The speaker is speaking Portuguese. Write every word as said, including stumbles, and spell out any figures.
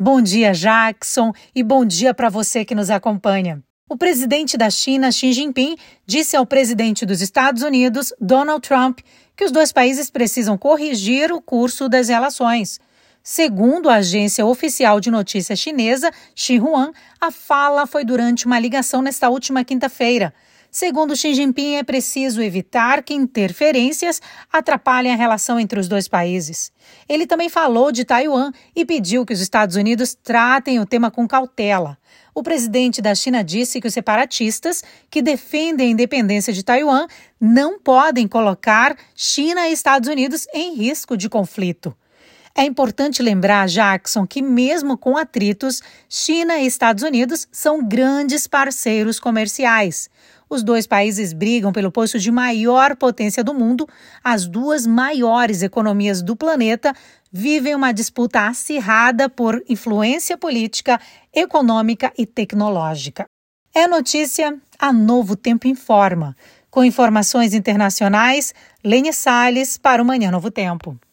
Bom dia, Jackson, e bom dia para você que nos acompanha. O presidente da China, Xi Jinping, disse ao presidente dos Estados Unidos, Donald Trump, que os dois países precisam corrigir o curso das relações. Segundo a agência oficial de notícias chinesa, Xinhua, a fala foi durante uma ligação nesta última quinta-feira. Segundo Xi Jinping, é preciso evitar que interferências atrapalhem a relação entre os dois países. Ele também falou de Taiwan e pediu que os Estados Unidos tratem o tema com cautela. O presidente da China disse que os separatistas que defendem a independência de Taiwan não podem colocar China e Estados Unidos em risco de conflito. É importante lembrar, Jackson, que mesmo com atritos, China e Estados Unidos são grandes parceiros comerciais. Os dois países brigam pelo posto de maior potência do mundo. As duas maiores economias do planeta vivem uma disputa acirrada por influência política, econômica e tecnológica. É notícia, a Novo Tempo informa. Com informações internacionais, Lene Salles para o Manhã Novo Tempo.